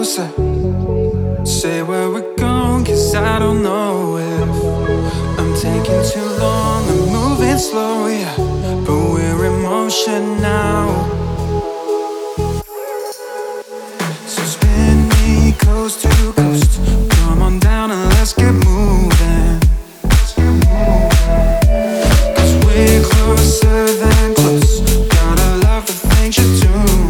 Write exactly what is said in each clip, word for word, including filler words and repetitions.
closer. Say where we're going, cause I don't know if I'm taking too long, I'm moving slow, yeah, but we're in motion now. So spin me coast to coast, come on down and let's get moving. Cause we're closer than close, gotta love the things you're doing.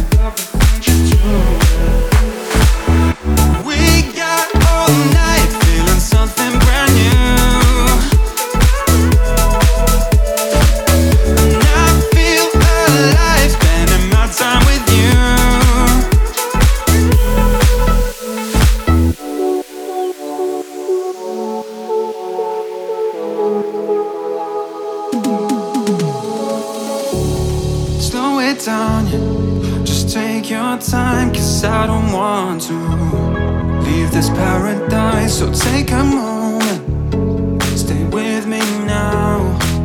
Down, yeah. Just take your time, cause I don't want to leave this paradise. So take a moment, stay with me now,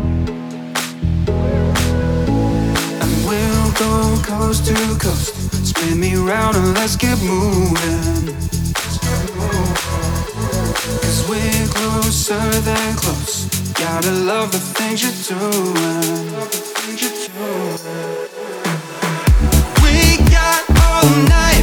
and we'll go coast to coast. Spin me round and let's get moving. Cause we're closer than close, gotta love the things you're doing. Love the things you're doing. All night